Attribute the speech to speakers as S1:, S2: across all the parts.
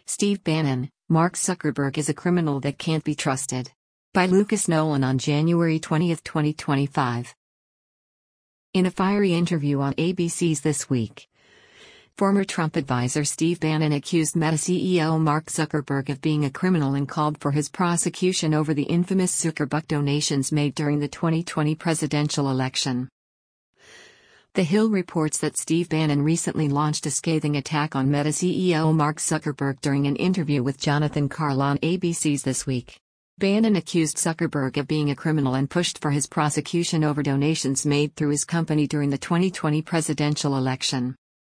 S1: Steve Bannon, Mark Zuckerberg is a criminal that can't be trusted. By Lucas Nolan on January 20, 2025. In a fiery interview on ABC's This Week, former Trump advisor Steve Bannon accused Meta CEO Mark Zuckerberg of being a criminal and called for his prosecution over the infamous Zuckerbuck donations made during the 2020 presidential election. The Hill reports that Steve Bannon recently launched a scathing attack on Meta CEO Mark Zuckerberg during an interview with Jonathan Karl on ABC's This Week. Bannon accused Zuckerberg of being a criminal and pushed for his prosecution over donations made through his company during the 2020 presidential election.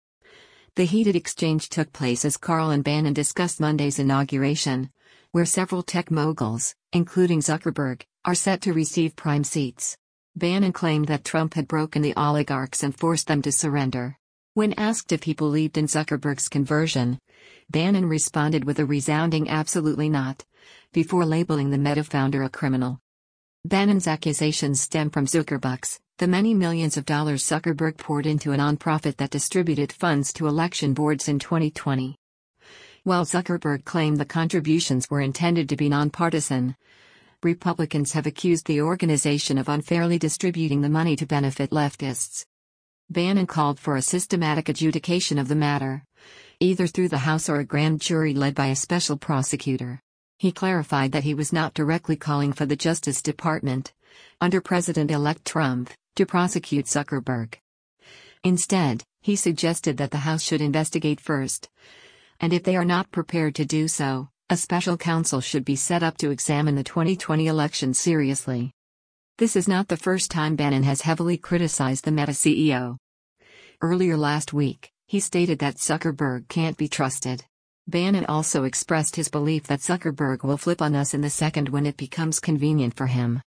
S1: The heated exchange took place as Karl and Bannon discussed Monday's inauguration, where several tech moguls, including Zuckerberg, are set to receive prime seats. Bannon claimed that Trump had broken the oligarchs and forced them to surrender. When asked if he believed in Zuckerberg's conversion, Bannon responded with a resounding absolutely not, before labeling the Meta founder a criminal. Bannon's accusations stem from Zuckerbucks, the many millions of dollars Zuckerberg poured into a nonprofit that distributed funds to election boards in 2020. While Zuckerberg claimed the contributions were intended to be nonpartisan, Republicans have accused the organization of unfairly distributing the money to benefit leftists. Bannon called for a systematic adjudication of the matter, either through the House or a grand jury led by a special prosecutor. He clarified that he was not directly calling for the Justice Department, under President-elect Trump, to prosecute Zuckerberg. Instead, he suggested that the House should investigate first, and if they are not prepared to do so, a special counsel should be set up to examine the 2020 election seriously. This is not the first time Bannon has heavily criticized the Meta CEO. Earlier last week, he stated that Zuckerberg can't be trusted. Bannon also expressed his belief that Zuckerberg will flip on us in the second when it becomes convenient for him.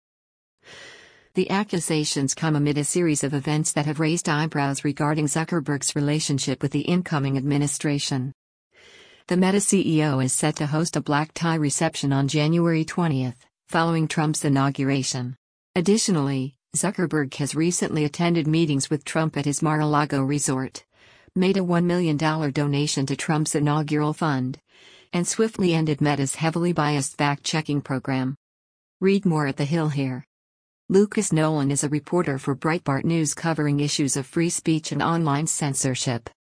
S1: The accusations come amid a series of events that have raised eyebrows regarding Zuckerberg's relationship with the incoming administration. The Meta CEO is set to host a black tie reception on January 20, following Trump's inauguration. Additionally, Zuckerberg has recently attended meetings with Trump at his Mar-a-Lago resort, made a $1 million donation to Trump's inaugural fund, and swiftly ended Meta's heavily biased fact-checking program. Read more at The Hill here. Lucas Nolan is a reporter for Breitbart News covering issues of free speech and online censorship.